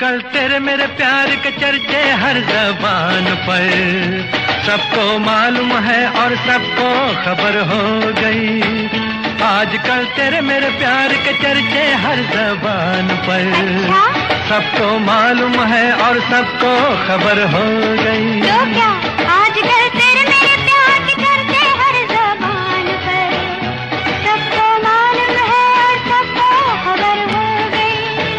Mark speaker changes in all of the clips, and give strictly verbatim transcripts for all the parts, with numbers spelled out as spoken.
Speaker 1: आजकल तेरे मेरे प्यार के चर्चे हर ज़बान पर, सबको मालूम है और सबको खबर हो गई। आजकल तेरे मेरे प्यार के चर्चे हर ज़बान पर, सबको मालूम है और सबको खबर हो गई।
Speaker 2: तो क्या आजकल तेरे मेरे प्यार के चर्चे हर ज़बान पर, सबको मालूम है और सबको खबर हो गई।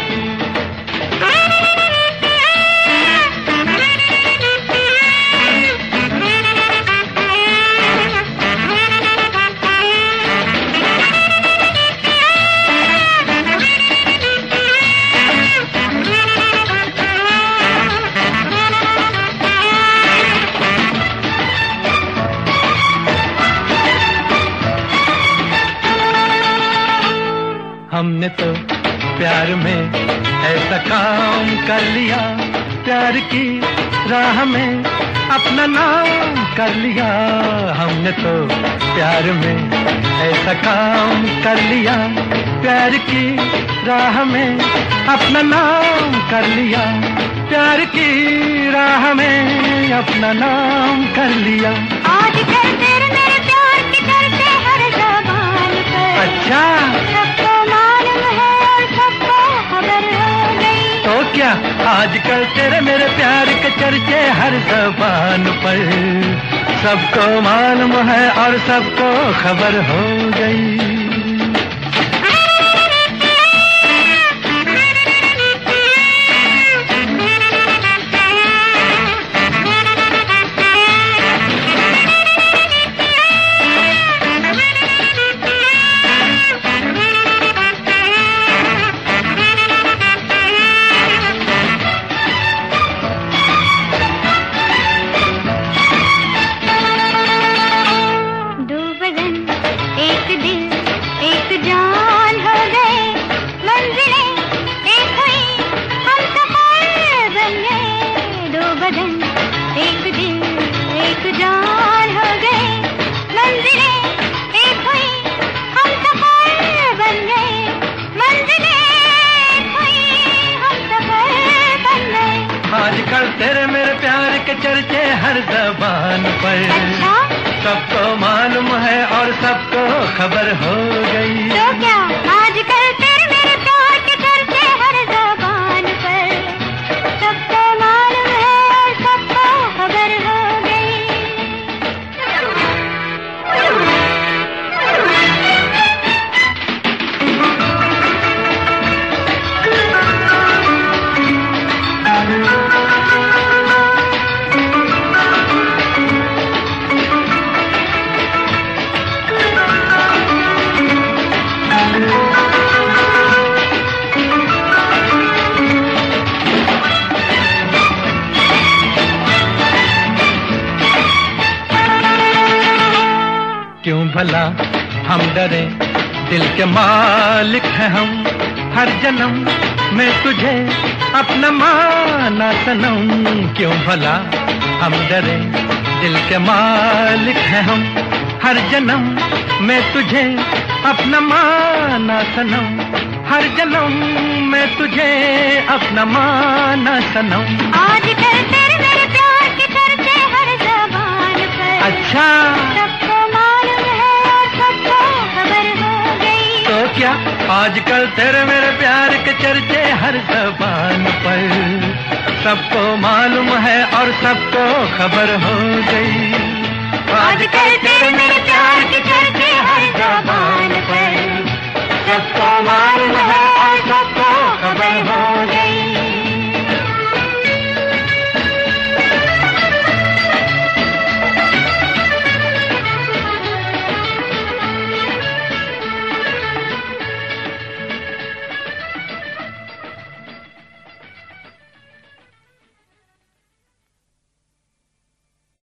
Speaker 1: हमने तो प्यार में ऐसा काम कर लिया, प्यार की राह में अपना नाम कर लिया। हमने तो प्यार में ऐसा काम कर लिया, प्यार की राह में अपना नाम कर लिया, प्यार की राह में अपना नाम कर लिया।
Speaker 2: आजकल तेरे मेरे प्यार के चर्चे हर ज़बान पर,
Speaker 1: अच्छा
Speaker 2: सबको मालूम है और सबको खबर हो गई।
Speaker 1: तो क्या आजकल तेरे मेरे प्यार के चर्चे हर ज़बान पर, सबको मालूम है और सबको खबर हो गई।
Speaker 2: एक दिल एक जान हो गए, मंजिलें एक हुई, हम सफर बन गए, मंजिलें एक हुई, हम सफर बन गए।
Speaker 1: आजकल तेरे मेरे प्यार के चर्चे हर ज़बान पर,
Speaker 2: अच्छा
Speaker 1: सबको मालूम है और सबको खबर हो गई।
Speaker 2: तो क्या आजकल तेरे मेरे प्यार के चर्चे हर ज़बान पर, सबको मालूम है और सबको खबर हो गई।
Speaker 1: क्यों भला हम डरे, दिल के मालिक हैं हम, हर जन्म में तुझे अपना माना सनम। क्यों भला हम डरे, दिल के मालिक हैं हम, हर जन्म में तुझे अपना माना सनम, हर जन्म में तुझे अपना माना सनम।
Speaker 2: आजकल तेरे मेरे प्यार के चर्चे हर ज़बान पर,
Speaker 1: अच्छा
Speaker 2: सबको मालूम है और सबको खबर हो गई।
Speaker 1: तो क्या आजकल तेरे मेरे प्यार के चर्चे हर ज़बान पर, सबको मालूम है और सबको खबर हो गई। आजकल तेरे मेरे